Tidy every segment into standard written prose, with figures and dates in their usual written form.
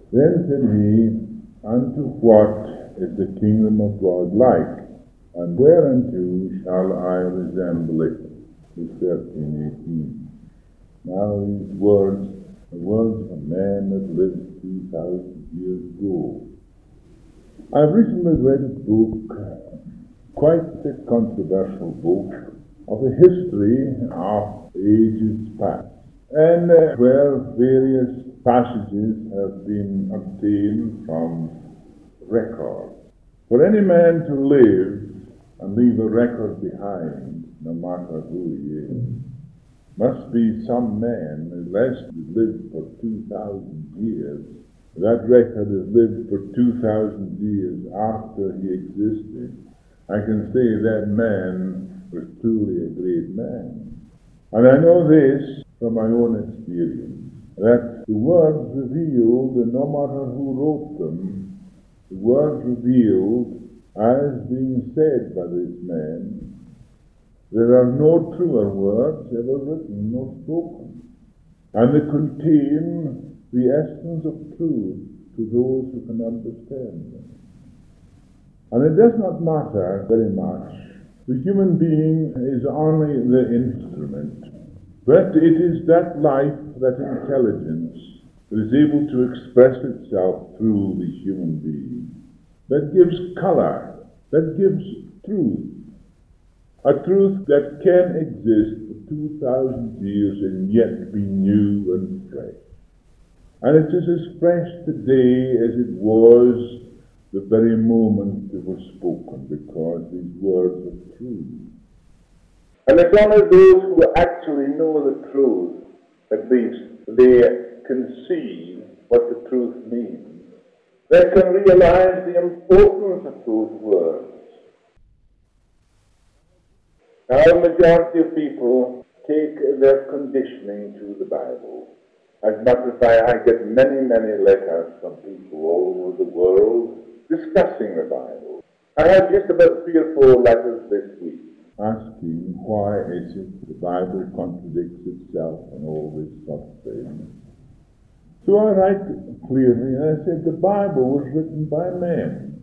Then said he, Unto what is the kingdom of God like? And whereunto shall I resemble it? Verse 13, 18. Now these words, the words of a man that lived 2,000 years ago. I've recently read a book, quite a controversial book, of the history of ages past, and where various passages have been obtained from records. For any man to live and leave a record behind, no matter who he is, must be some man, unless he lived for 2,000 years. That record has lived for 2,000 years after he existed. I can say that man was truly a great man. And I know this from my own experience, that the words revealed, and no matter who wrote them, the words revealed as being said by this man, there are no truer words ever written nor spoken, and they contain the essence of truth to those who can understand them. And it does not matter very much. The human being is only the instrument, but it is that life, that intelligence, that is able to express itself through the human being, that gives color, that gives truth. A truth that can exist for 2,000 years and yet be new and fresh. And it is as fresh today as it was the very moment it was spoken, because these words are true. And it's only those who actually know the truth, at least they can see what the truth means. They can realize the importance of those words. Now, the majority of people take their conditioning to the Bible. As a matter of fact, I get many letters from people all over the world discussing the Bible. I have just about 3 or 4 letters this week asking why is it the Bible contradicts itself and all this sort of thing. So I write clearly, and I said the Bible was written by men.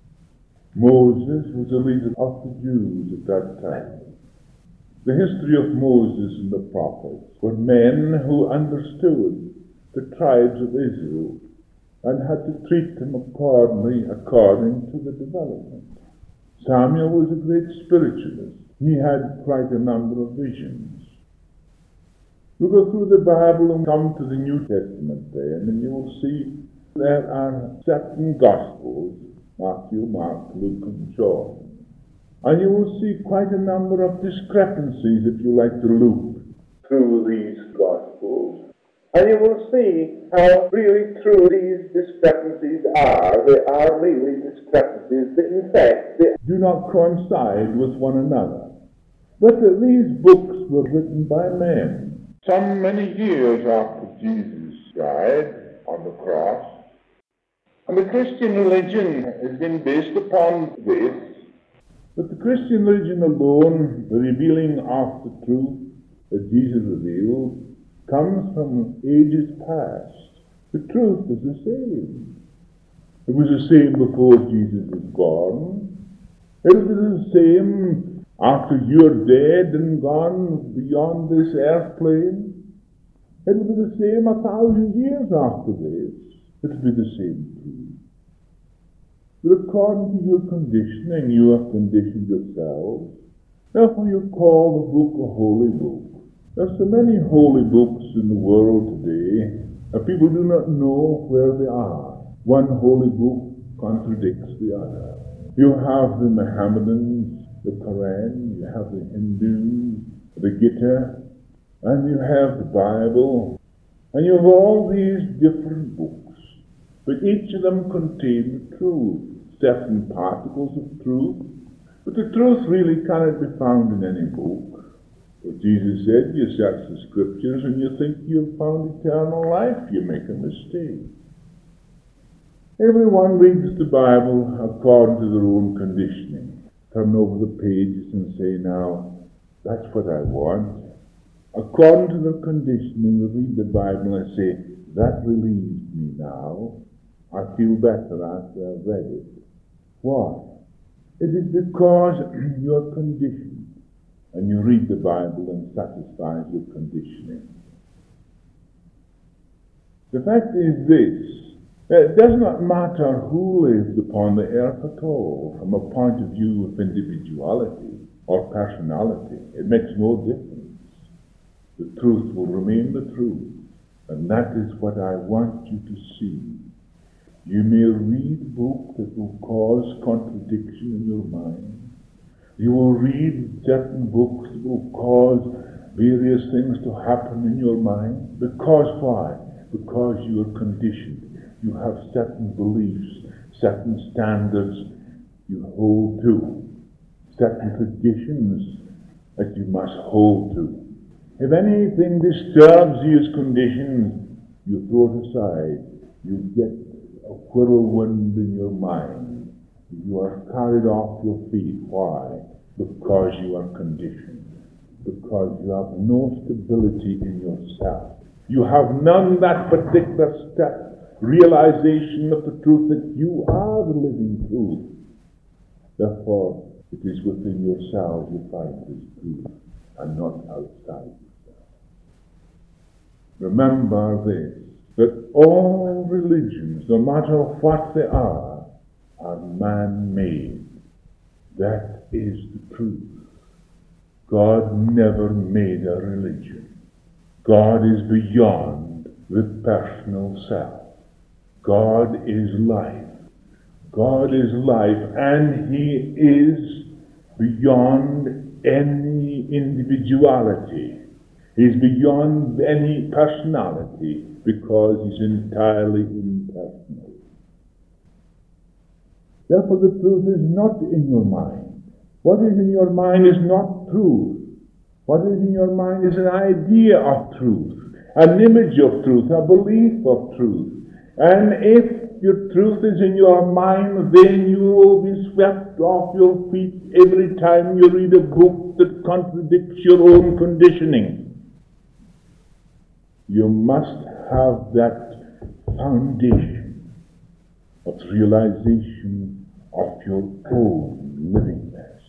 Moses was the leader of the Jews at that time. The history of Moses and the prophets were men who understood the tribes of Israel and had to treat them according to the development. Samuel was a great spiritualist. He had quite a number of visions. You go through the Bible and come to the New Testament then, and you will see there are certain Gospels, Matthew, Mark, Luke, and John. And you will see quite a number of discrepancies, if you like to look through these Gospels. And you will see how really true these discrepancies are. They are really discrepancies that, in fact, they do not coincide with one another. But these books were written by men. Some many years after Jesus died on the cross. And the Christian religion has been based upon this. But the Christian religion alone, the revealing of the truth that Jesus revealed, comes from ages past. The truth is the same. It was the same before Jesus was born. It will be the same after you're dead and gone beyond this earth plane. It will be the same 1,000 years after this. It will be the same truth. But according to your conditioning, you have conditioned yourselves. Therefore you call the book a holy book. There are so many holy books in the world today that people do not know where they are. One holy book contradicts the other. You have the Mohammedans, the Quran, you have the Hindus, the Gita, and you have the Bible, and you have all these different books. But each of them contain the truth. Certain particles of truth, but the truth really cannot be found in any book. But Jesus said, you search the scriptures and you think you've found eternal life, you make a mistake. Everyone reads the Bible according to their own conditioning. Turn over the pages and say, now, that's what I want. According to their conditioning, they read the Bible and say, that relieves me now. I feel better after I've read it. Why? It is because you are conditioned, and you read the Bible and satisfies your conditioning. The fact is this: it does not matter who lives upon the earth at all, from a point of view of individuality or personality. It makes no difference. The truth will remain the truth, and that is what I want you to see. You may read books that will cause contradiction in your mind. You will read certain books that will cause various things to happen in your mind. Because why? Because you are conditioned. You have certain beliefs, certain standards you hold to, certain traditions that you must hold to. If anything disturbs these conditions, you throw it aside. You get a whirlwind in your mind. You are carried off your feet. Why? Because you are conditioned. Because you have no stability in yourself. You have none that particular step, realization of the truth that you are the living truth. Therefore, it is within yourself you find this truth, and not outside yourself. Remember this, that all religions, no matter what they are man-made. That is the truth. God never made a religion. God is beyond the personal self. God is life. God is life, and He is beyond any individuality. He's beyond any personality because He's entirely impersonal. Therefore, the truth is not in your mind. What is in your mind is not truth. What is in your mind is an idea of truth, an image of truth, a belief of truth. And if your truth is in your mind, then you will be swept off your feet every time you read a book that contradicts your own conditioning. You must have that foundation of realization of your own livingness.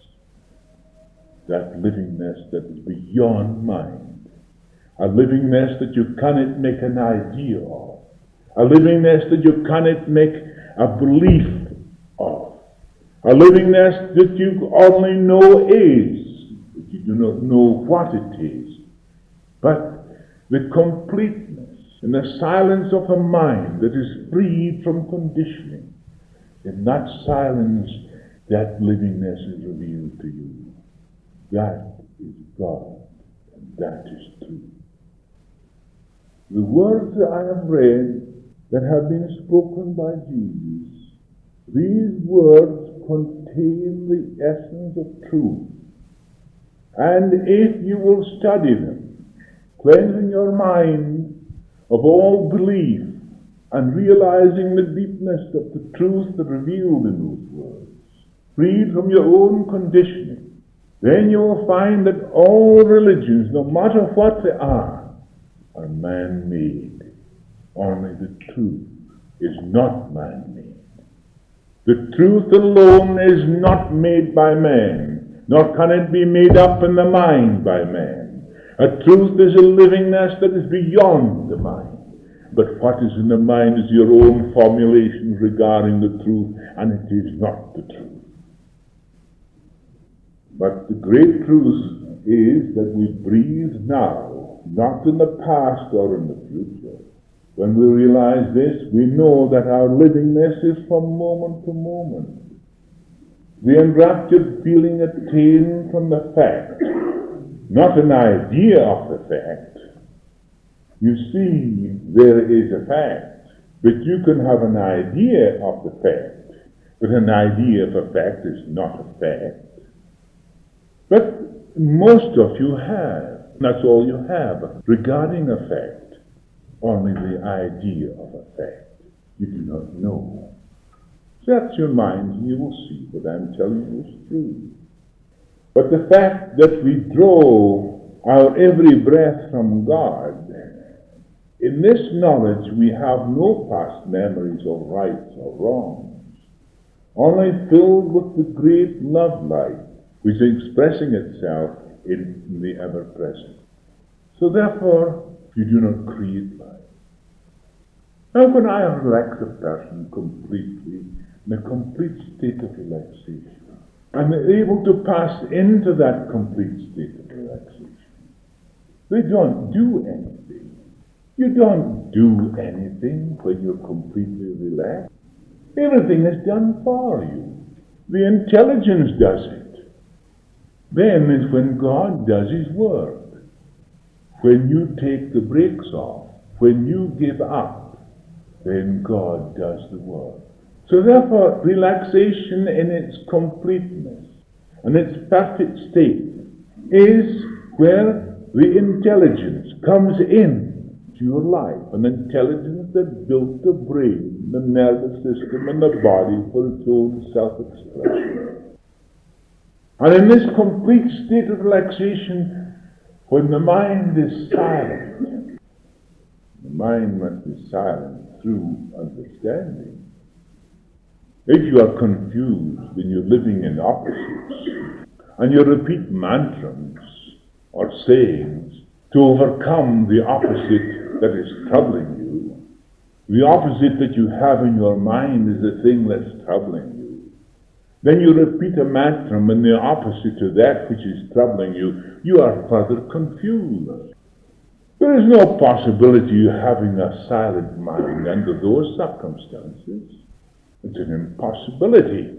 That livingness that is beyond mind. A livingness that you cannot make an idea of. A livingness that you cannot make a belief of. A livingness that you only know is, but you do not know what it is. But the completeness and the silence of a mind that is freed from conditioning. In that silence, that livingness is revealed to you. That is God, and that is truth. The words that I have read that have been spoken by Jesus, these words contain the essence of truth. And if you will study them, cleansing your mind of all belief and realizing the deepness of the truth that revealed in those words, freed from your own conditioning, then you will find that all religions, no matter what they are man-made. Only the truth is not man-made. The truth alone is not made by man, nor can it be made up in the mind by man. A truth is a livingness that is beyond the mind. But what is in the mind is your own formulation regarding the truth, and it is not the truth. But the great truth is that we breathe now, not in the past or in the future. When we realize this, we know that our livingness is from moment to moment. The enraptured feeling attained from the fact, not an idea of the fact. You see, there is a fact, but you can have an idea of the fact, but an idea of a fact is not a fact. But most of you have, that's all you have, regarding a fact, only the idea of a fact. You do not know. Search your mind and you will see what I'm telling you is true. But the fact that we draw our every breath from God In this knowledge we have no past memories of rights or wrongs, only filled with the great love light which is expressing itself in the ever-present. So therefore, you do not create life. How can I relax a person completely, in a complete state of relaxation? I'm able to pass into that complete state of relaxation. They don't do anything. You don't do anything when you're completely relaxed. Everything is done for you. The intelligence does it. Then is when God does His work. When you take the brakes off, when you give up, then God does the work. So therefore, relaxation in its completeness and its perfect state is where the intelligence comes in to your life, an intelligence that built the brain, the nervous system, and the body for its own self-expression. And in this complete state of relaxation, when the mind is silent, the mind must be silent through understanding. If you are confused when you're living in opposites, and you repeat mantras or sayings to overcome the opposite that is troubling you, the opposite that you have in your mind is the thing that's troubling you. Then you repeat a mantra and the opposite to that which is troubling you, you are further confused. There is no possibility of having a silent mind under those circumstances. It's an impossibility.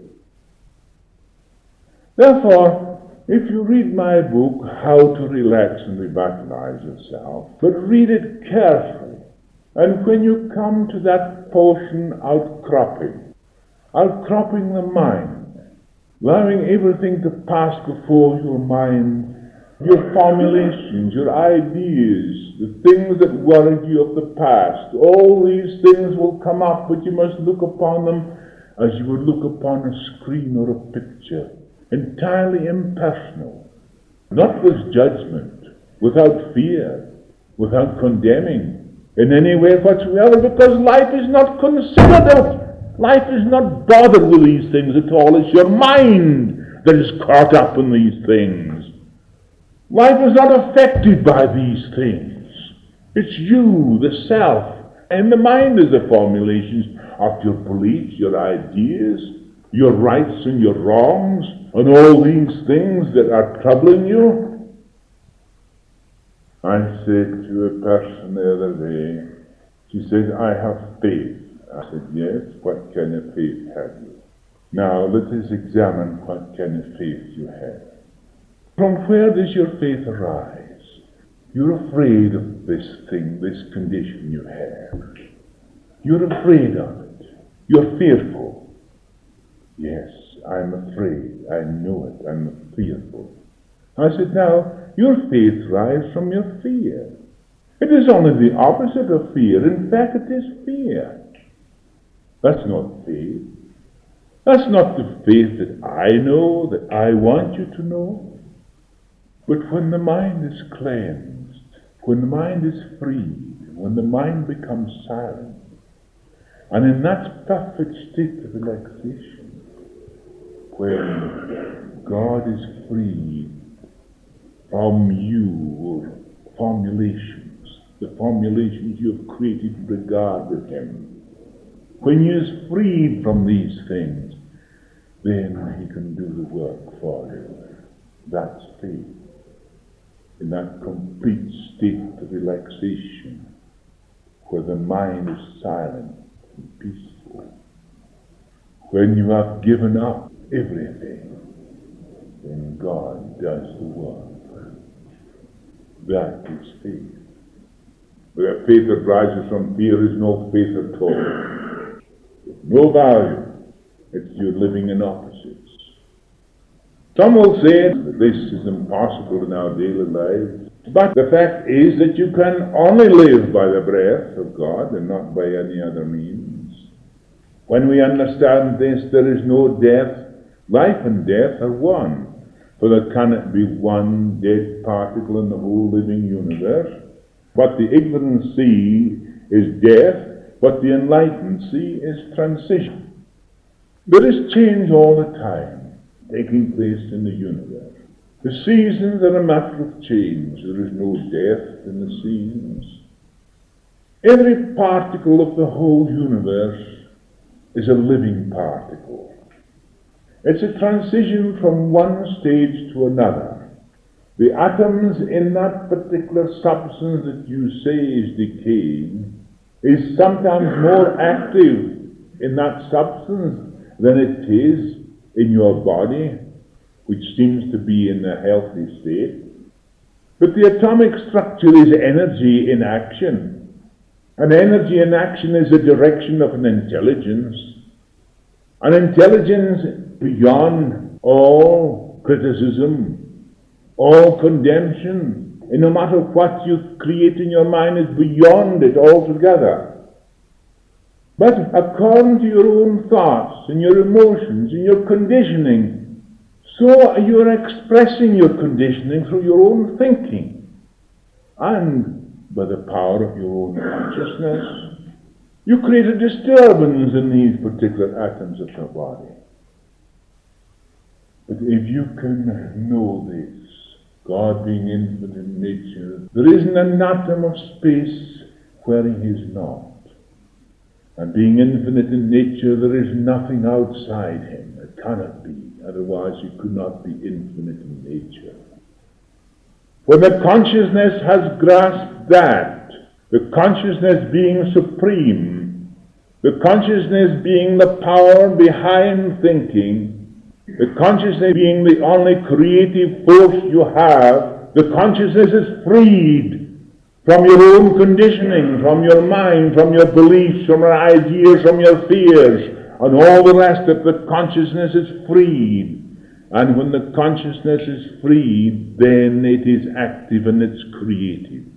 Therefore, if you read my book, How to Relax and Revitalize Yourself, but read it carefully, and when you come to that portion outcropping the mind, allowing everything to pass before your mind, your formulations, your ideas, the things that worried you of the past, all these things will come up, but you must look upon them as you would look upon a screen or a picture, entirely impersonal, not with judgment, without fear, without condemning in any way whatsoever, because life is not considered it. Life is not bothered with these things at all. It's your mind that is caught up in these things. Life is not affected by these things. It's you, the self, and the mind is the formulations of your beliefs, your ideas, your rights and your wrongs, and all these things that are troubling you. I said to a person the other day, she said, I have faith. I said, yes, what kind of faith have you? Now let us examine what kind of faith you have. From where does your faith arise? You're afraid of this thing, this condition you have. You're afraid of it. You're fearful. Yes, I'm afraid. I know it. I'm fearful. I said, now, your faith rises from your fear. It is only the opposite of fear. In fact, it is fear. That's not faith. That's not the faith that I know, that I want you to know. But when the mind is cleansed, when the mind is freed, when the mind becomes silent, and in that perfect state of relaxation, when God is freed from you formulations, the formulations you have created in regard with Him, when He is freed from these things, then He can do the work for you. That's faith. In that complete state of relaxation, where the mind is silent and peaceful, when you have given up everything, then God does the work. That is faith. But a faith that rises from fear is no faith at all. It's no value. It's you're living in opposites. Some will say that this is impossible in our daily lives. But the fact is that you can only live by the breath of God and not by any other means. When we understand this, there is no death. Life and death are one. For there cannot be one dead particle in the whole living universe. What the ignorant see is death, what the enlightened see is transition. There is change all the time taking place in the universe. The seasons are a matter of change. There is no death in the seasons. Every particle of the whole universe is a living particle. It's a transition from one stage to another. The atoms in that particular substance that you say is decaying is sometimes more active in that substance than it is in your body, which seems to be in a healthy state. But the atomic structure is energy in action. And energy in action is the direction of an intelligence beyond all criticism, all condemnation. And no matter what you create in your mind is beyond it altogether. But according to your own thoughts and your emotions and your conditioning, so you are expressing your conditioning through your own thinking. And by the power of your own consciousness, you create a disturbance in these particular atoms of your body. But if you can know this, God being infinite in nature, there isn't an atom of space where He is not. And being infinite in nature, there is nothing outside Him. It cannot be. Otherwise, He could not be infinite in nature. When the consciousness has grasped that, the consciousness being supreme, the consciousness being the power behind thinking, the consciousness being the only creative force you have, the consciousness is freed from your own conditioning, from your mind, from your beliefs, from your ideas, from your fears, and all the rest of the consciousness is freed. And when the consciousness is freed, then it is active and it's creative.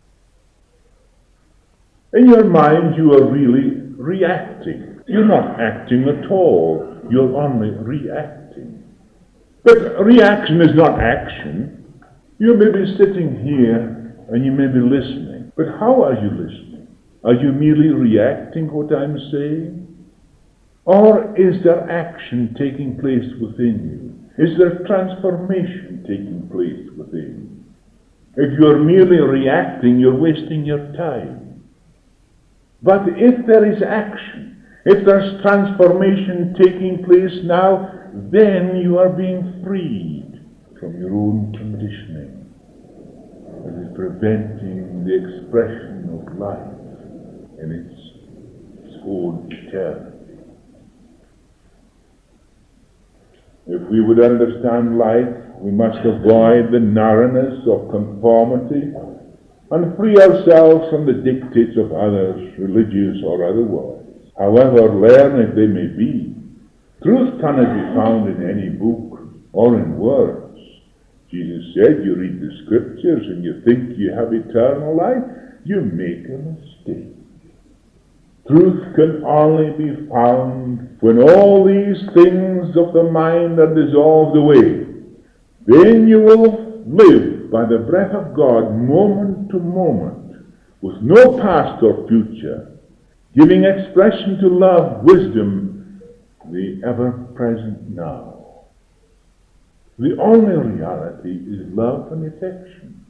In your mind, you are really reacting. You're not acting at all. You're only reacting. But reaction is not action. You may be sitting here and you may be listening. But how are you listening? Are you merely reacting what I'm saying? Or is there action taking place within you? Is there transformation taking place within? If you're merely reacting, you're wasting your time. But if there is action, if there's transformation taking place now, then you are being freed from your own conditioning. It is preventing the expression of life in its own eternity. If we would understand life, we must avoid the narrowness of conformity and free ourselves from the dictates of others, religious or otherwise, however learned they may be. Truth cannot be found in any book or in words. Jesus said, you read the scriptures and you think you have eternal life, you make a mistake. Truth can only be found when all these things of the mind are dissolved away. Then you will live by the breath of God moment to moment, with no past or future, giving expression to love, wisdom, the ever-present now. The only reality is love and affection.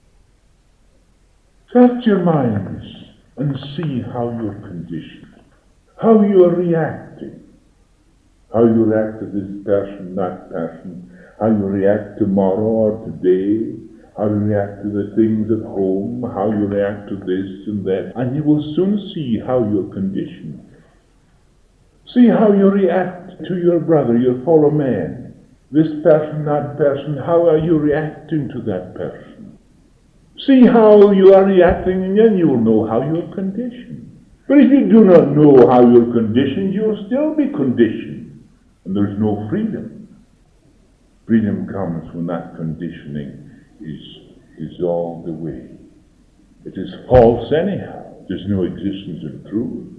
Search your minds and see how you're conditioned, how you are reacting, how you react to this person, that person, how you react tomorrow or today, how you react to the things at home, how you react to this and that, and you will soon see how you're conditioned. See how you react to your brother, your fellow man, this person, that person, how are you reacting to that person? See how you are reacting, and then you will know how you're conditioned. But if you do not know how you're conditioned, you will still be conditioned, and there's no freedom. Freedom comes when that conditioning is dissolved away. It is false anyhow. There's no existence in truth.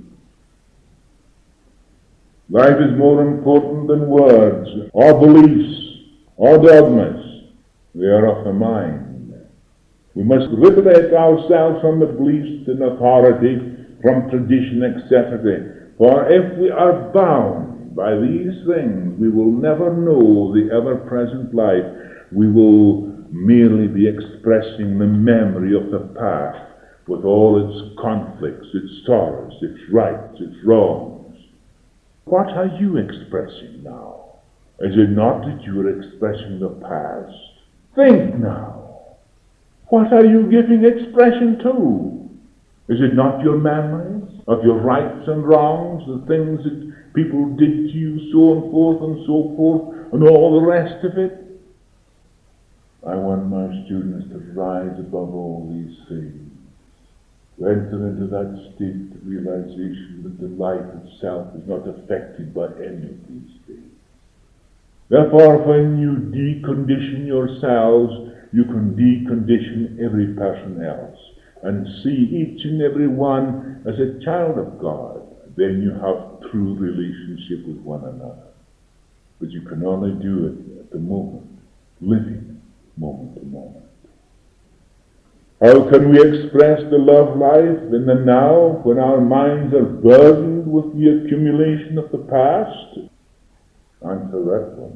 Life is more important than words, or beliefs, or dogmas. They are of the mind. We must liberate ourselves from the beliefs in authority, from tradition, etc. For if we are bound by these things, we will never know the ever-present life. We will merely be expressing the memory of the past with all its conflicts, its sorrows, its rights, its wrongs. What are you expressing now? Is it not that you are expressing the past? Think now. What are you giving expression to? Is it not your memories of your rights and wrongs, the things that people did to you, so and forth and so forth, and all the rest of it? I want my students to rise above all these things, to enter into that state of realization that the life itself is not affected by any of these things. Therefore, when you decondition yourselves, you can decondition every person else and see each and every one as a child of God. Then you have true relationship with one another. But you can only do it at the moment, living moment to moment. How can we express the love life in the now when our minds are burdened with the accumulation of the past? Answer that one.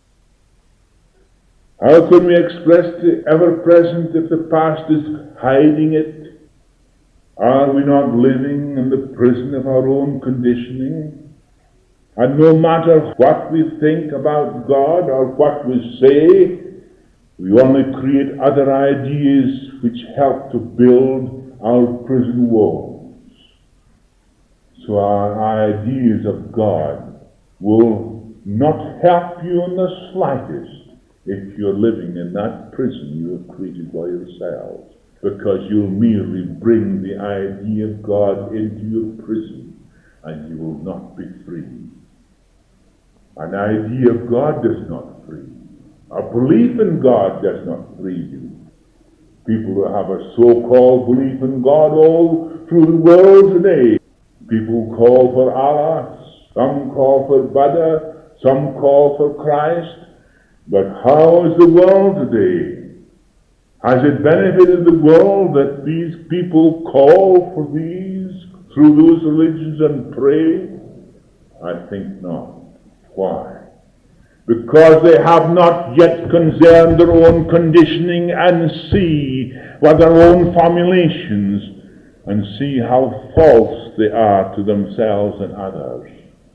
How can we express the ever-present if the past is hiding it? Are we not living in the prison of our own conditioning? And no matter what we think about God or what we say, we only create other ideas which help to build our prison walls. So our ideas of God will not help you in the slightest if you're living in that prison you have created by yourselves, because you'll merely bring the idea of God into your prison and you will not be free. An idea of God does not free. A belief in God does not free you. People who have a so-called belief in God all through the world today. People call for Allah, some call for Buddha, some call for Christ. But how is the world today? Has it benefited the world that these people call for these through those religions and pray? I think not. Why? Because they have not yet concerned their own conditioning and see what their own formulations and see how false they are to themselves and others.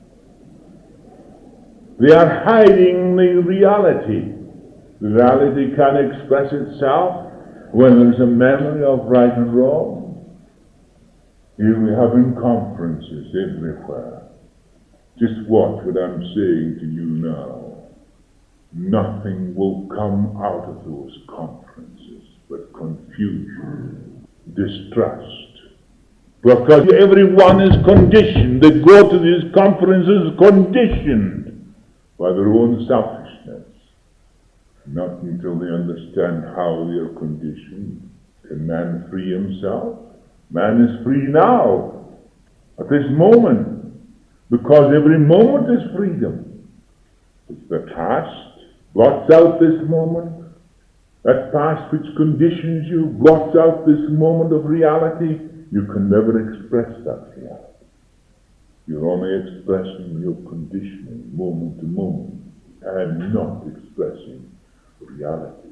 They are hiding the reality. The reality can express itself when there's a memory of right and wrong. Here we have in conferences everywhere. Just watch what I'm saying to you now. Nothing will come out of those conferences but confusion, distrust. Because everyone is conditioned. They go to these conferences conditioned by their own selfishness. Not until they understand how they are conditioned can man free himself. Man is free now, at this moment, because every moment is freedom. If the past blots out this moment, that past which conditions you blots out this moment of reality, you can never express that reality. You're only expressing your conditioning moment to moment and not expressing reality.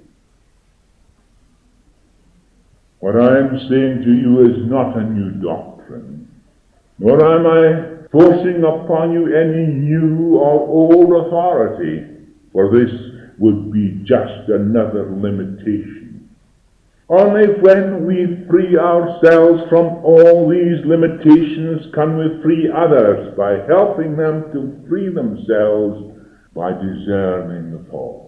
What I am saying to you is not a new doctrine, nor am I forcing upon you any new or old authority, for this would be just another limitation. Only when we free ourselves from all these limitations can we free others by helping them to free themselves by discerning the false.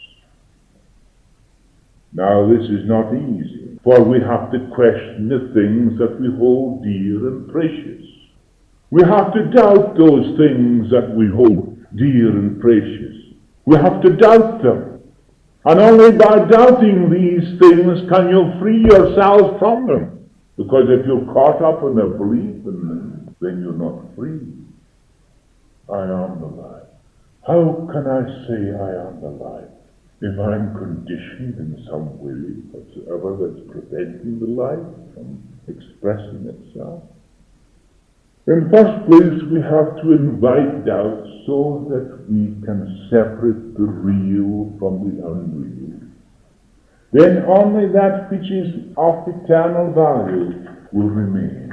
Now this is not easy, for we have to question the things that we hold dear and precious. We have to doubt those things that we hold dear and precious. We have to doubt them. And only by doubting these things can you free yourselves from them. Because if you're caught up in a belief in them, then you're not free. I am the light. How can I say I am the light if I'm conditioned in some way whatsoever that's preventing the life from expressing itself. In the first place, we have to invite doubt so that we can separate the real from the unreal. Then only that which is of eternal value will remain.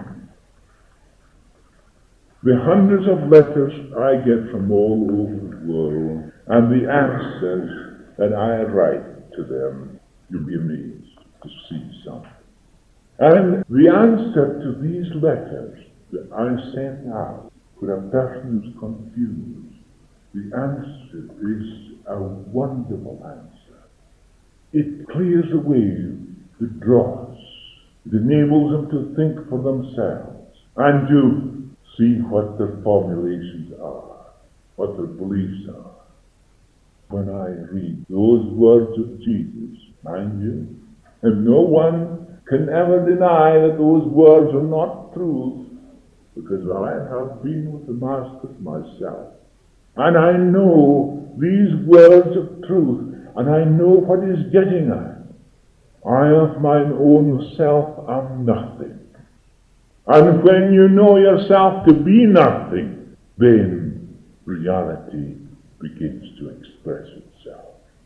The hundreds of letters I get from all over the world and the answers that I write to them, you'll be amazed to see some. And the answer to these letters that I send out for a person who's confused, the answer is a wonderful answer. It clears away the dross. It enables them to think for themselves and to see what their formulations are, what their beliefs are. When I read those words of Jesus, mind you, and no one can ever deny that those words are not truth, because I have been with the Master myself, and I know these words of truth, and I know what he's getting at. I of mine own self am nothing. And when you know yourself to be nothing, then reality begins to express itself.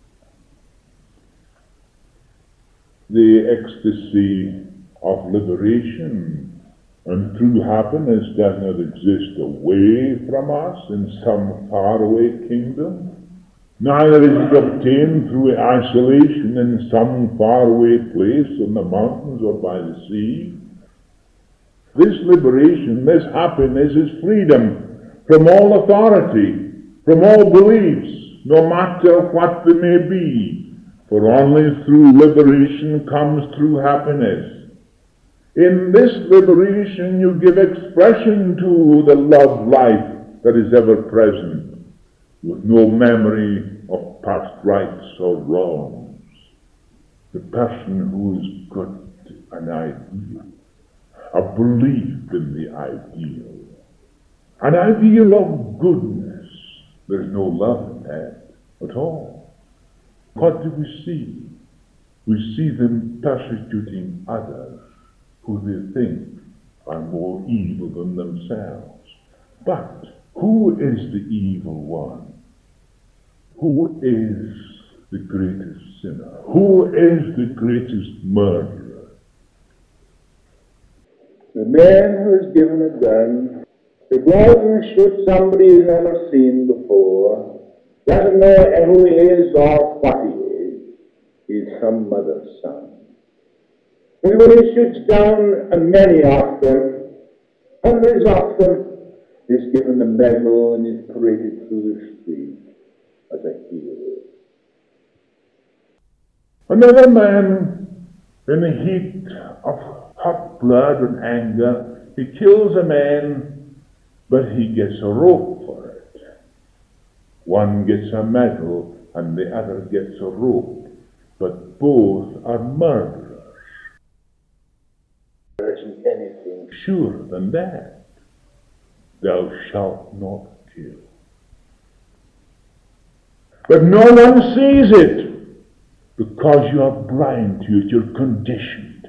The ecstasy of liberation and true happiness does not exist away from us in some faraway kingdom. Neither is it obtained through isolation in some faraway place in the mountains or by the sea. This liberation, this happiness is freedom from all authority, from all beliefs, no matter what they may be, for only through liberation comes true happiness. In this liberation you give expression to the love life that is ever present, with no memory of past rights or wrongs. The person who is good and ideal, a belief in the ideal, an ideal of goodness. There's no love in that at all. What do we see? We see them persecuting others who they think are more evil than themselves. But who is the evil one? Who is the greatest sinner? Who is the greatest murderer? The man who is given a gun to go out and shoot somebody he's never seen before, doesn't know who he is or what he is. He's some mother's son. And when he shoots down many of them, hundreds of them, he's given a medal and he's paraded through the street as a hero. Another man, in the heat of hot blood and anger, he kills a man, but he gets a rope for it. One gets a medal and the other gets a rope, but both are murderers. There isn't anything Surer than that. Thou shalt not kill. But no one sees it because you are blind to it. You're conditioned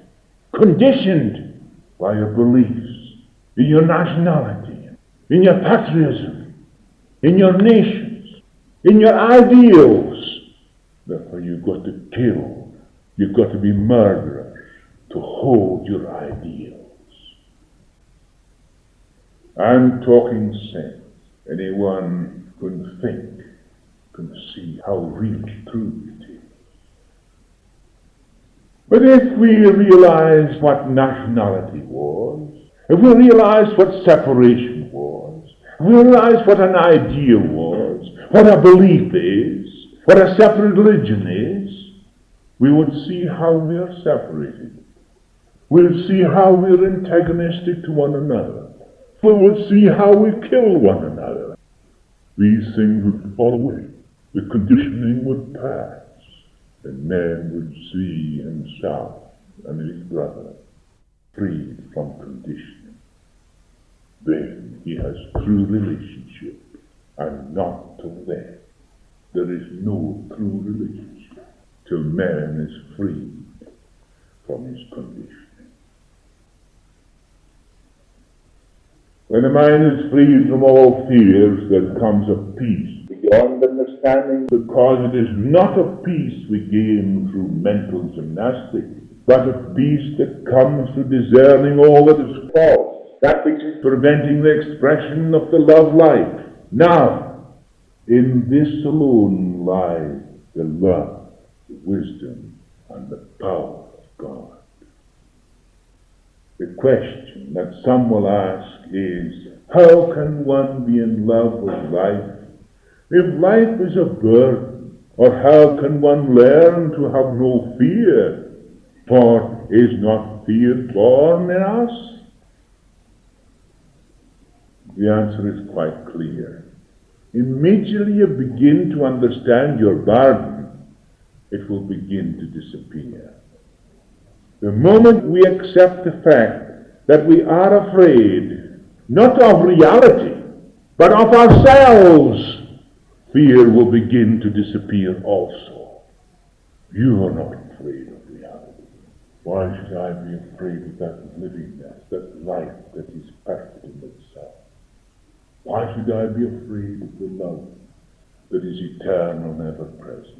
by your beliefs, in your nationality, in your patriotism, in your nations, in your ideals. Therefore you've got to kill, you've got to be murderers to hold your ideals. I'm talking sense. Anyone can think, can see how really true it is. But if we realize what nationality was, if we realize what separation was, if we realize what an ideal was, what a belief is, what a separate religion is, we would see how we are separated. We'll see how we're antagonistic to one another. We will see how we kill one another. These things would fall away. The conditioning would pass. And man would see himself and his brother freed from conditioning. Then he has true relationship, and not till then there is no true relationship. till man is freed from his condition. When a man is freed from all fears, there comes a peace beyond understanding, because it is not a peace we gain through mental gymnastics, but a peace that comes through discerning all that is false, that which is preventing the expression of the love life. Now, in this alone lies the love, the wisdom, and the power of God. The question that some will ask is, how can one be in love with life if life is a burden? Or how can one learn to have no fear? For is not fear born in us? The answer is quite clear. Immediately you begin to understand your burden, it will begin to disappear. The moment we accept the fact that we are afraid, not of reality, but of ourselves, fear will begin to disappear also. You are not afraid of reality. Why should I be afraid of that livingness, that life that is perfect in itself? Why should I be afraid of the love that is eternal and ever present?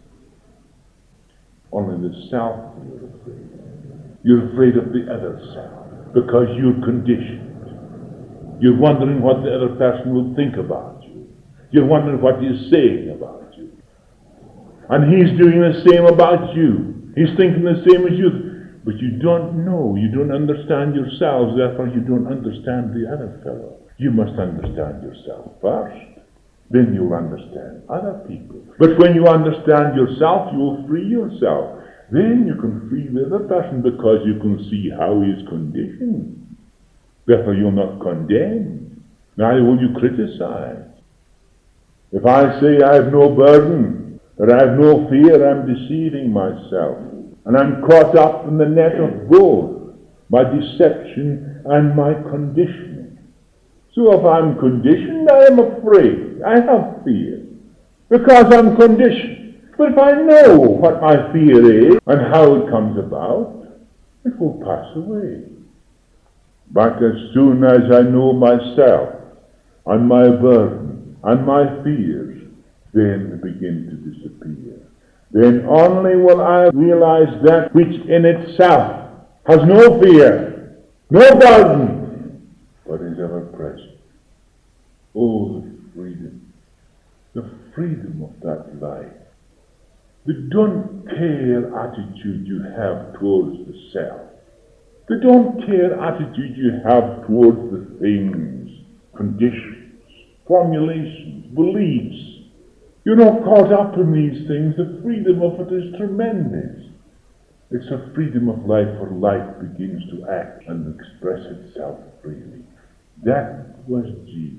Only the self you're afraid of. You're afraid of the other self because you're conditioned. You're wondering what the other person will think about you. You're wondering what he's saying about you. And he's doing the same about you. He's thinking the same as you. But you don't know. You don't understand yourselves. Therefore, you don't understand the other fellow. You must understand yourself first. Then you'll understand other people. But when you understand yourself, you will free yourself. Then you can free the other person because you can see how he is conditioned. Therefore, you'll not condemn. Neither will you criticize. If I say I have no burden, that I have no fear, I'm deceiving myself. And I'm caught up in the net of both my deception and my conditioning. So if I'm conditioned, I am afraid. I have fear. Because I'm conditioned. But if I know what my fear is and how it comes about, it will pass away. But as soon as I know myself and my burden and my fears, then they begin to disappear. Then only will I realize that which in itself has no fear, no burden, but is ever present. Oh, the freedom of that life. The don't care attitude you have towards the self. The don't care attitude you have towards the things, conditions, formulations, beliefs. You're not caught up in these things. The freedom of it is tremendous. It's a freedom of life where life begins to act and express itself freely. That was Jesus.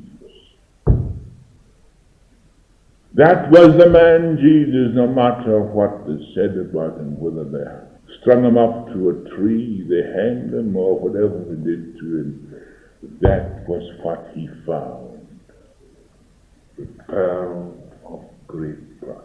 That was the man Jesus, no matter what they said about him, whether they strung him up to a tree, they hanged him, or whatever they did to him. That was what he found. The pearl of great price.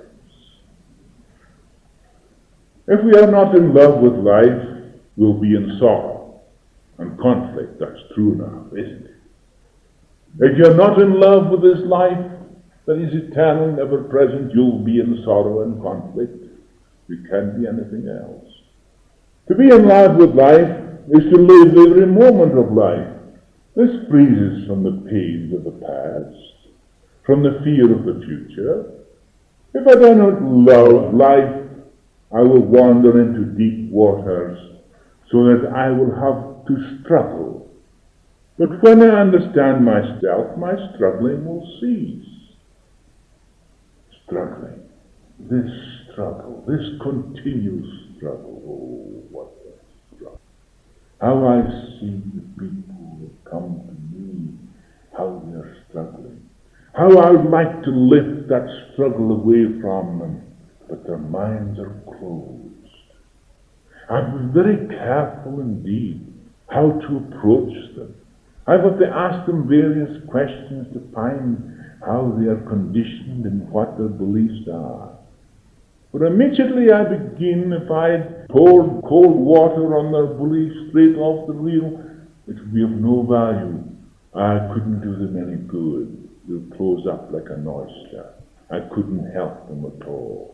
If we are not in love with life, we'll be in sorrow and conflict. That's true now, isn't it? If you're not in love with this life that is eternal, ever present, you'll be in sorrow and conflict. You can't be anything else. To be in love with life is to live every moment of life. This frees us from the pains of the past, from the fear of the future. If I do not love life, I will wander into deep waters so that I will have to struggle. But when I understand myself, my struggling will cease. Struggling. This struggle, this continuous struggle. Oh, what a struggle. How I see the people who come to me, how they are struggling. How I would like to lift that struggle away from them, but their minds are closed. I've been very careful indeed how to approach them. I've got to ask them various questions to find how they are conditioned and what their beliefs are. For immediately I begin, if I poured cold water on their belief straight off the reel, it would be of no value. I couldn't do them any good. They'll close up like an oyster. I couldn't help them at all.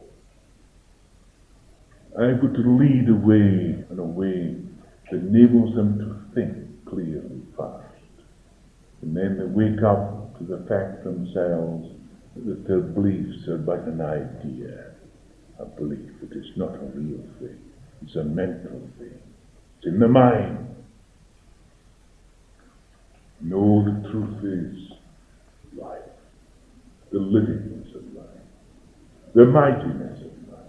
I would lead a way in a way that enables them to think clearly first. And then they wake up to the fact themselves that their beliefs are but an idea. A belief. It is not a real thing. It's a mental thing. It's in the mind. No, the truth is life. The livingness of life. The mightiness of life.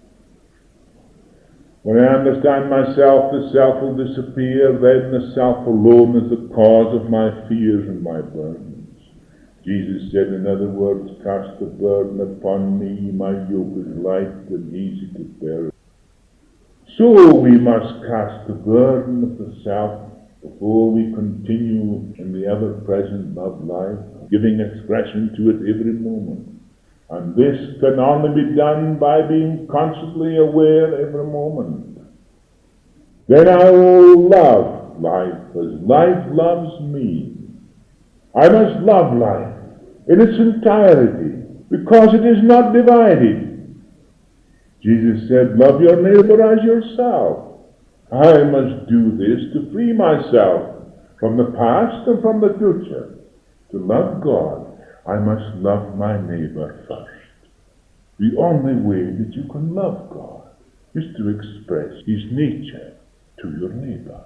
When I understand myself, the self will disappear. Then the self alone is the cause of my fears and my burdens. Jesus said, in other words, cast the burden upon me, my yoke is light and easy to bear. So we must cast the burden of the self before we continue in the ever-present love life, giving expression to it every moment. And this can only be done by being constantly aware every moment. Then I will love life as life loves me. I must love life in its entirety, because it is not divided. Jesus said, love your neighbor as yourself. I must do this to free myself from the past and from the future. To love God, I must love my neighbor first. The only way that you can love God is to express His nature to your neighbor.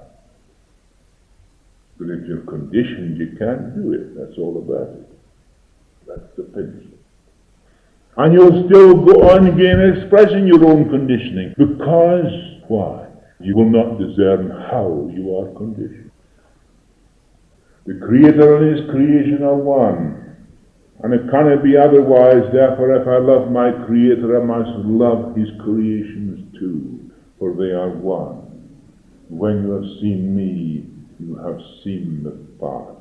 But if you're conditioned, you can't do it. That's all about it. That's the principle. And you'll still go on again expressing your own conditioning. Because, why? You will not discern how you are conditioned. The Creator and His creation are one. And it cannot be otherwise. Therefore, if I love my Creator, I must love His creations too. For they are one. When you have seen me, you have seen the Father.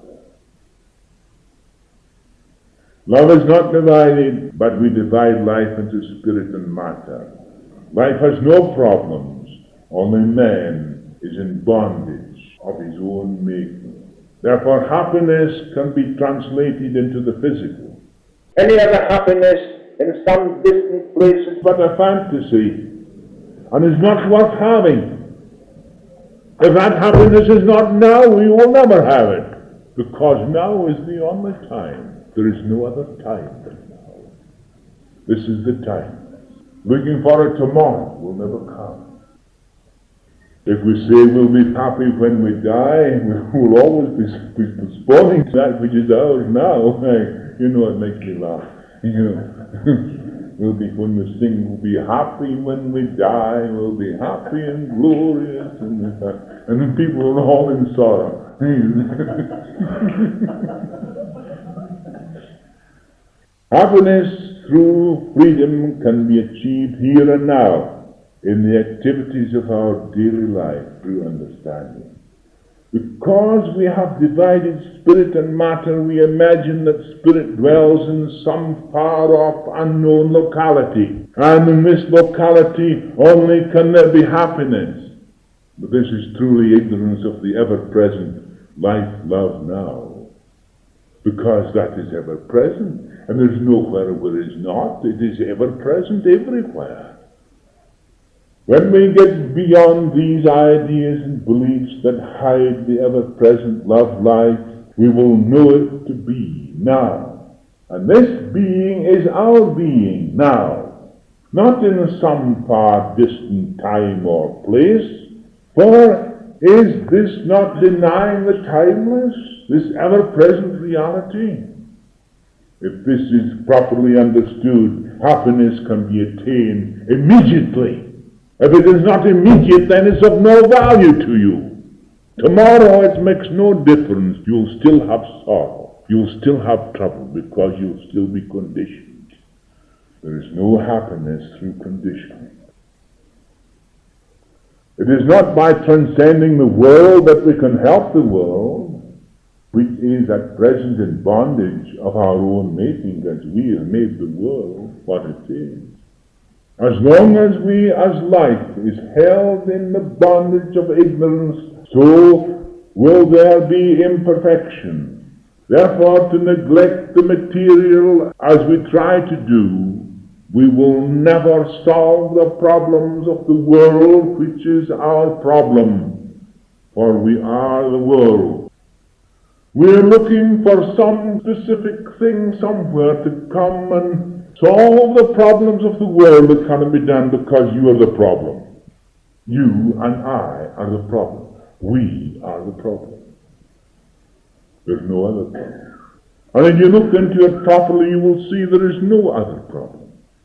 Love is not divided, but we divide life into spirit and matter. Life has no problems, only man is in bondage of his own making. Therefore, happiness can be translated into the physical. Any other happiness in some distant place is but a fantasy, and is not worth having. If that happiness is not now, we will never have it, because now is the only time. There is no other time than now. This is the time. Looking for it tomorrow will never come. If we say we'll be happy when we die, we'll always be postponing that which is ours now. You know, it makes me laugh. We'll be, when we sing, we'll be happy when we die, we'll be happy and glorious, and then people are all in sorrow. Happiness through freedom can be achieved here and now in the activities of our daily life through understanding. Because we have divided spirit and matter, we imagine that spirit dwells in some far-off, unknown locality. And in this locality only can there be happiness. But this is truly ignorance of the ever-present life, love, now. Because that is ever-present. And there's nowhere where it is not. It is ever-present everywhere. When we get beyond these ideas and beliefs that hide the ever-present love life, we will know it to be now. And this being is our being now, not in some far distant time or place. For is this not denying the timeless, this ever-present reality? If this is properly understood, happiness can be attained immediately. If it is not immediate, then it's of no value to you. Tomorrow it makes no difference. You'll still have sorrow. You'll still have trouble because you'll still be conditioned. There is no happiness through conditioning. It is not by transcending the world that we can help the world, which is at present in bondage of our own making, as we have made the world what it is. As long as we as life is held in the bondage of ignorance, so will there be imperfection. Therefore, to neglect the material as we try to do, we will never solve the problems of the world, which is our problem, for we are the world. We are looking for some specific thing somewhere to come and solve the problems of the world that cannot be done because you are the problem. You and I are the problem. We are the problem. There's no other problem. And if you look into it properly, you will see there is no other problem.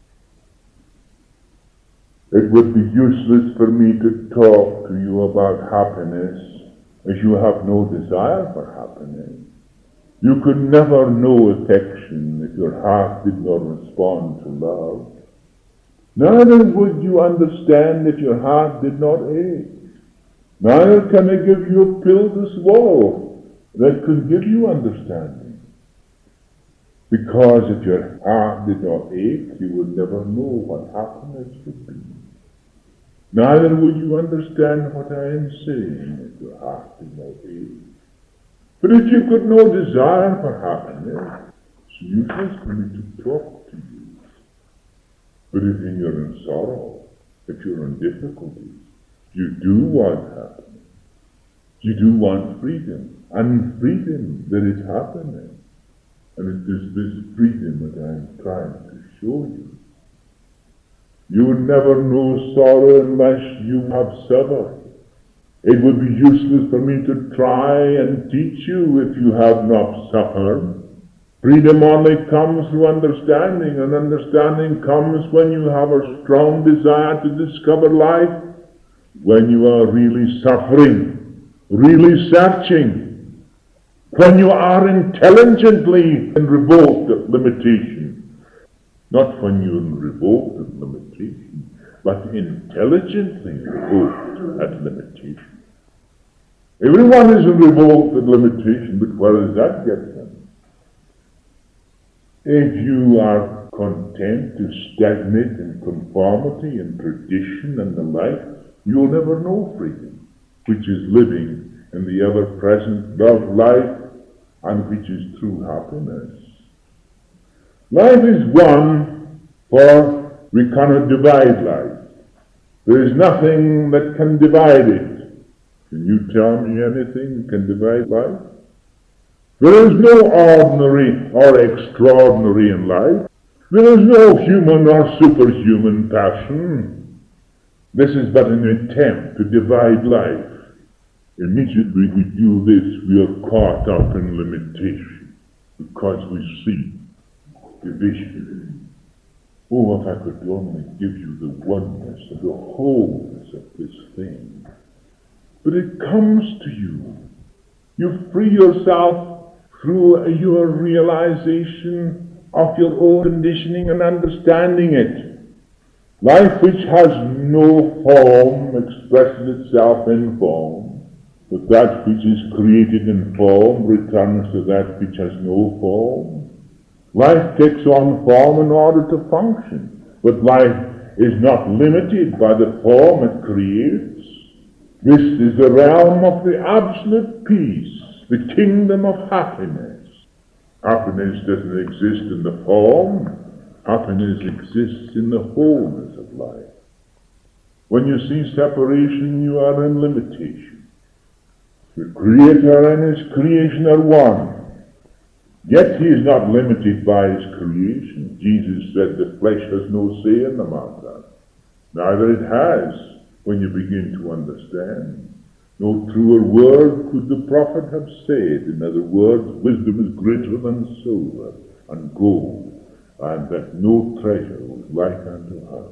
It would be useless for me to talk to you about happiness as you have no desire for happiness. You could never know affection if your heart did not respond to love. Neither would you understand if your heart did not ache. Neither can I give you a pill to swallow that could give you understanding. Because if your heart did not ache, you would never know what happiness would be. Neither would you understand what I am saying if your heart did not ache. But if you could no desire for happiness, it's useless for me to talk to you. But if you're in sorrow, if you're in difficulties, you do want happiness. You do want freedom. And in freedom there is happiness. And it is this freedom that I am trying to show you. You will never know sorrow unless you have suffered. It would be useless for me to try and teach you if you have not suffered. Freedom only comes through understanding, and understanding comes when you have a strong desire to discover life, when you are really suffering, really searching, when you are intelligently in revolt of limitation. Not when you're in revolt at limitation, but intelligently revolt at limitation. Everyone is in revolt at limitation, but where does that get them? If you are content to stagnate in conformity and tradition and the like, you'll never know freedom, which is living in the ever-present love life and which is true happiness. Life is one, for we cannot divide life. There is nothing that can divide it. Can you tell me anything that can divide life? There is no ordinary or extraordinary in life. There is no human or superhuman passion. This is but an attempt to divide life. Immediately we do this, we are caught up in limitation because we see division. Oh, if I could only give you the oneness and the wholeness of this thing. But it comes to you. You free yourself through your realization of your own conditioning and understanding it. Life which has no form expresses itself in form, but that which is created in form returns to that which has no form. Life takes on form in order to function, but life is not limited by the form it creates. This is the realm of the absolute peace, the kingdom of happiness. Happiness doesn't exist in the form. Happiness exists in the wholeness of life. When you see separation, you are in limitation. The Creator and His creation are one. Yet He is not limited by His creation. Jesus said the flesh has no say in the matter. Neither it has, when you begin to understand. No truer word could the prophet have said. In other words, wisdom is greater than silver and gold, and that no treasure was like unto her.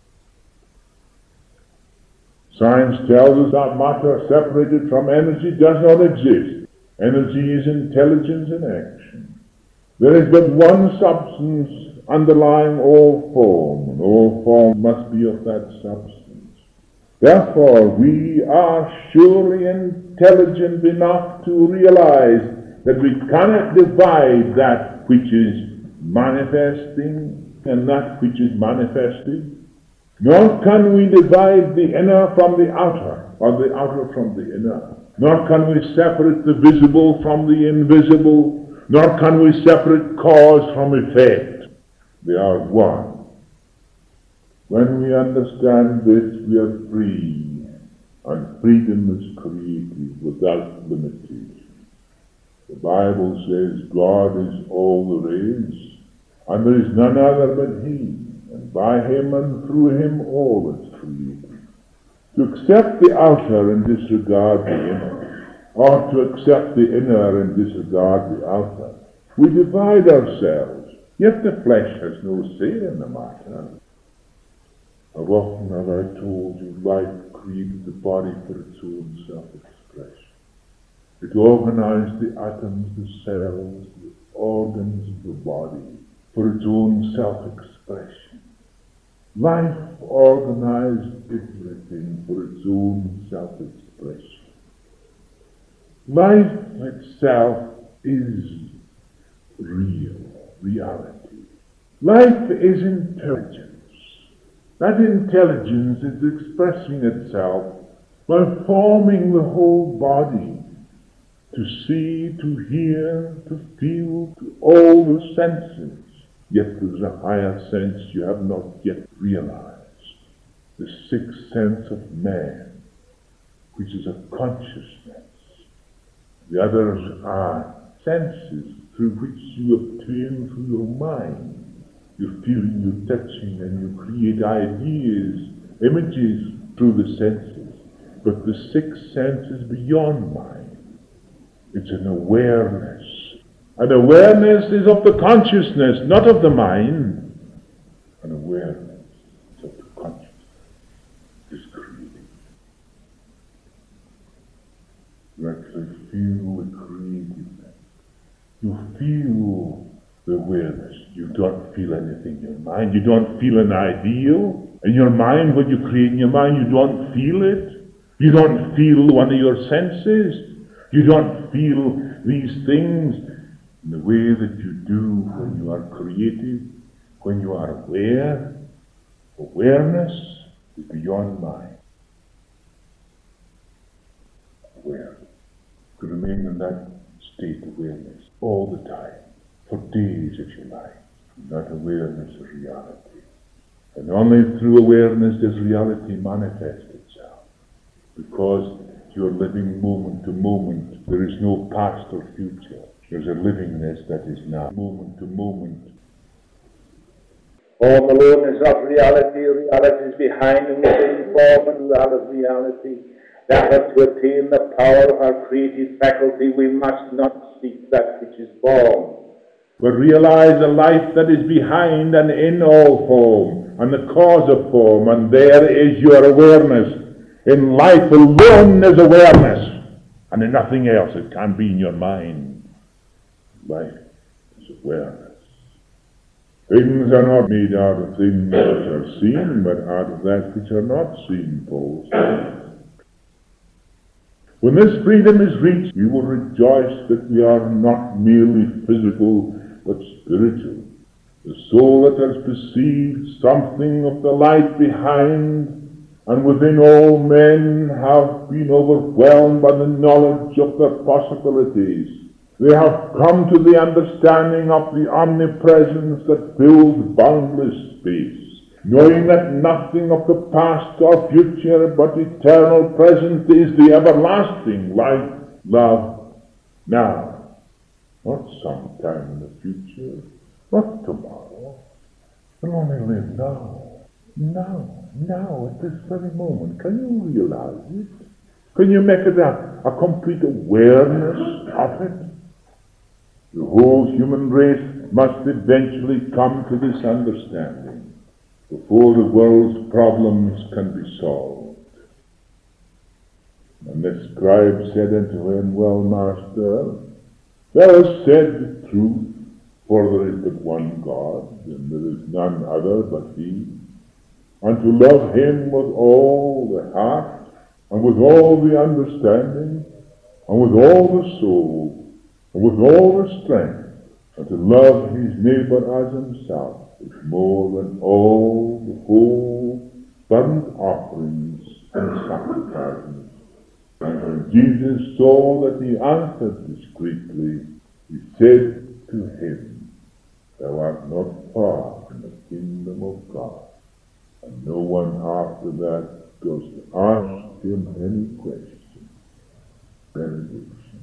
Science tells us that matter separated from energy does not exist. Energy is intelligence in action. There is but one substance underlying all form, and all form must be of that substance. Therefore, we are surely intelligent enough to realize that we cannot divide that which is manifesting and that which is manifested. Nor can we divide the inner from the outer, or the outer from the inner. Nor can we separate the visible from the invisible, nor can we separate cause from effect. They are one. When we understand this, we are free, and freedom is created without limitation. The Bible says God is all there is, and there is none other but He, and by Him and through Him all is created. To accept the outer and disregard the inner, or to accept the inner and disregard the outer, we divide ourselves, yet the flesh has no say in the matter. How often have I told you life created the body for its own self-expression. It organized the atoms, the cells, the organs of the body for its own self-expression. Life organized everything for its own self-expression. Life itself is reality. Life is intelligence. That intelligence is expressing itself by forming the whole body to see, to hear, to feel, to all the senses. Yet there is a higher sense you have not yet realized, the sixth sense of man, which is a consciousness. The others are senses through which you obtain through your mind. You're feeling, you're touching, and you create ideas, images through the senses. But the sixth sense is beyond mind. It's an awareness. An awareness is of the consciousness, not of the mind. An awareness is of the consciousness. It is creating. You actually feel the creativeness. You feel the awareness. You don't feel anything in your mind. You don't feel an ideal. In your mind, what you create in your mind, you don't feel it. You don't feel one of your senses. You don't feel these things in the way that you do when you are creative, when you are aware. Awareness is beyond mind. Aware. To remain in that state of awareness all the time, for days if you like. That awareness of reality. And only through awareness does reality manifest itself. Because you're living moment to moment. There is no past or future. There's a livingness that is now, moment to moment. Form alone is not reality. Reality is behind and within form and reality. That to attain the power of our creative faculty, we must not seek that which is form, but realize a life that is behind and in all form, and the cause of form, and there is your awareness. In life alone is awareness, and in nothing else. It can't be in your mind. Life is awareness. Things are not made out of things that are seen, but out of that which are not seen, Paul says. When this freedom is reached, we will rejoice that we are not merely physical, but spiritual. The soul that has perceived something of the light behind and within all men have been overwhelmed by the knowledge of their possibilities. They have come to the understanding of the omnipresence that fills boundless space, knowing that nothing of the past or future but eternal present is the everlasting life, love, now, not sometime in the future, not tomorrow, but only live now, at this very moment. Can you realize it? Can you make it a complete awareness of it? The whole human race must eventually come to this understanding before the world's problems can be solved. And the scribe said unto him, Well, Master, thou hast said the truth, for there is but one God, and there is none other but He. And to love Him with all the heart, and with all the understanding, and with all the soul, and with all the strength, and to love his neighbor as himself is more than all the whole burnt offerings and sacrifices. And when Jesus saw that he answered discreetly, he said to him, Thou art not far from the kingdom of God. And no one after that goes to ask him any question. Benediction.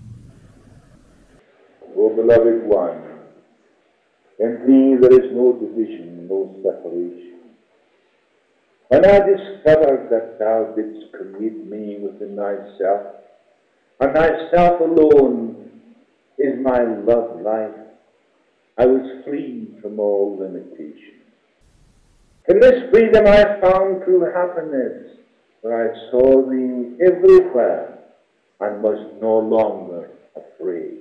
O beloved one, in thee there is no division, no separation. When I discovered that thou didst create me within thyself, and thyself alone is my love life, I was free from all limitation. In this freedom I found true happiness, for I saw thee everywhere and was no longer afraid.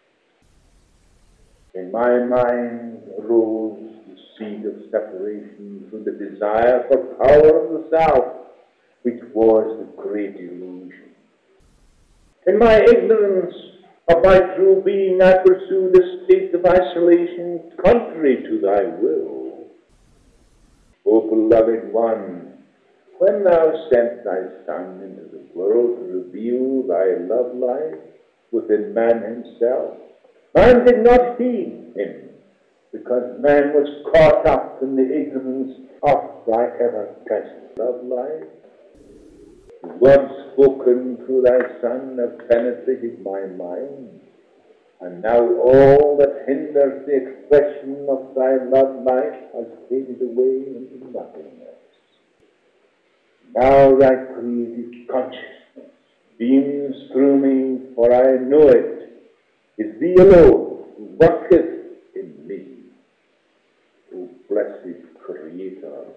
In my mind arose the seed of separation through the desire for power of the self, which was the great illusion. In my ignorance of my true being, I pursued a state of isolation contrary to thy will. O beloved one, when thou sent thy Son into the world to reveal thy love life within man himself, man did not heed him, because man was caught up in the ignorance of thy ever-present love life. The words spoken through thy Son have penetrated my mind, and now all that hinders the expression of thy love life has faded away into nothingness. Now thy creative consciousness beams through me, for I know it is thee alone who worketh in me. O blessed Creator,